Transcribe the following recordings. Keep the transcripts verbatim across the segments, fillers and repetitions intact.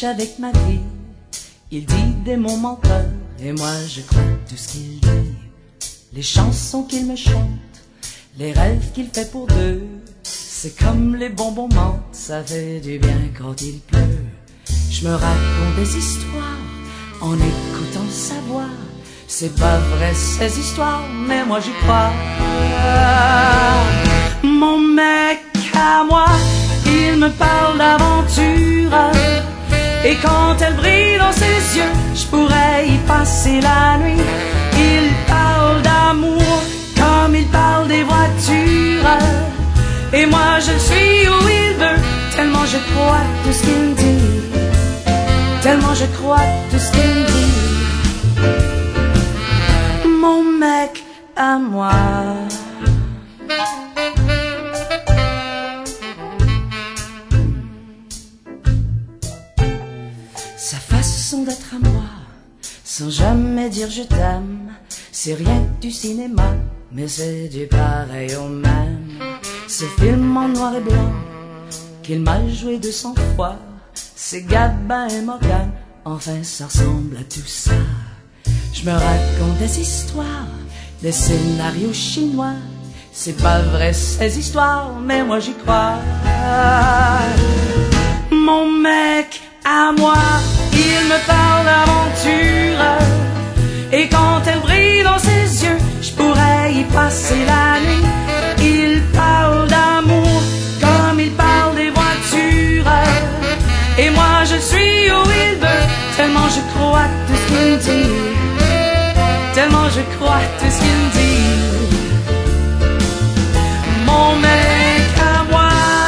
triche avec ma vie. Il dit des mots menteurs et moi je crois tout ce qu'il dit. Les chansons qu'il me chante, les rêves qu'il fait pour deux, c'est comme les bonbons menthe, ça fait du bien quand il pleut. Je me raconte des histoires en écoutant sa voix. C'est pas vrai ces histoires, mais moi j'y crois. Mon mec à moi, il me parle d'aventure. Et quand elle brille dans ses yeux, je pourrais y passer la nuit. Il parle d'amour comme il parle des voitures. Et moi je suis où il veut, tellement je crois tout ce qu'il dit. Tellement je crois tout ce qu'il dit. Mon mec à moi. Sa façon d'être à moi, sans jamais dire je t'aime, c'est rien du cinéma, mais c'est du pareil au même. Ce film en noir et blanc, qu'il m'a joué de cent fois, c'est Gabin et Morgan, enfin ça ressemble à tout ça. Je me raconte des histoires, des scénarios chinois, c'est pas vrai ces histoires, mais moi j'y crois. Mon mec à moi, il me parle d'aventure. Et quand elle brille dans ses yeux, je pourrais y passer la nuit. Il parle d'amour comme il parle des voitures. Et moi je suis où il veut, tellement je crois tout ce qu'il dit. Tellement je crois tout ce qu'il dit. Mon mec à moi.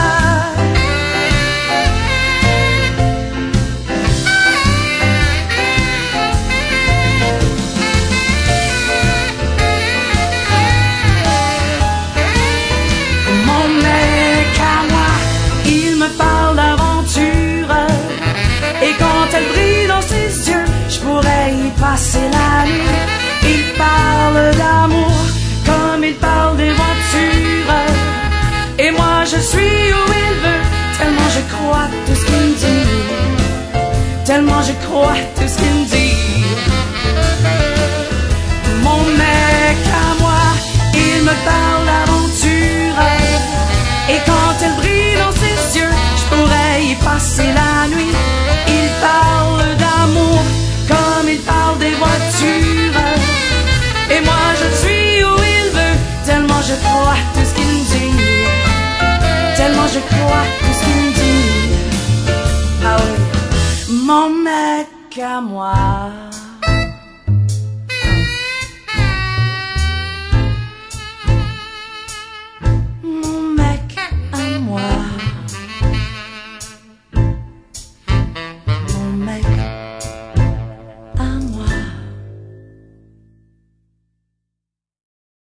Mon mec à moi, il me parle d'aventure. Et quand elle brille dans ses yeux, je pourrais y passer la nuit. Il parle d'amour comme il parle des voitures. Et moi je suis où il veut, tellement je crois tout ce qu'il dit. Tellement je crois tout ce qu'il dit. Mon mec à moi, il me parle d'aventure. Et quand elle brille dans ses yeux, je pourrais y passer la nuit. Il parle d'amour comme il parle des voitures. Et moi je suis où il veut, tellement je crois tout ce qu'il dit. Tellement je crois tout ce qu'il dit. Ah oui, mon mec à moi.